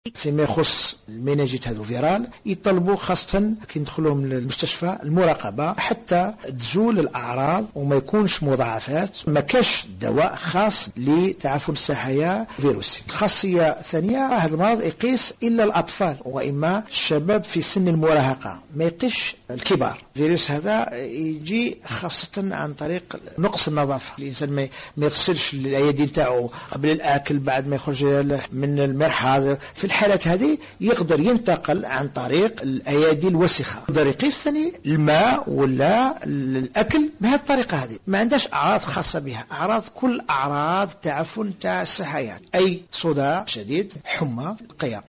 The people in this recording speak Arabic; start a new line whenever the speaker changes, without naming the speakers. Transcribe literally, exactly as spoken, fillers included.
فيما يخص الميناجيت هذو فيرال يطلبوا خاصة كي ندخلهم للمستشفى المراقبة حتى تزول الأعراض وما يكونش مضاعفات. ما كاش دواء خاص لتعفن السحايا فيروسي. الخاصية الثانية هذا المرض يقيس إلا الأطفال وإما الشباب في سن المراهقة، ما يقيش الكبار. الفيروس هذا يجي خاصة عن طريق نقص النظافة. الإنسان ما يغسلش الأيدي نتاعو قبل الأكل بعد ما يخرج من المرحاض. في الحالات هذه يقدر ينتقل عن طريق الأيادي الوسخة. يقدر يقيس ثاني الماء ولا الأكل بهذه الطريقة. هذه ما عندهاش أعراض خاصة بها، أعراض كل أعراض تعفن تاع السحايا، أي صداع شديد، حمى، قيام.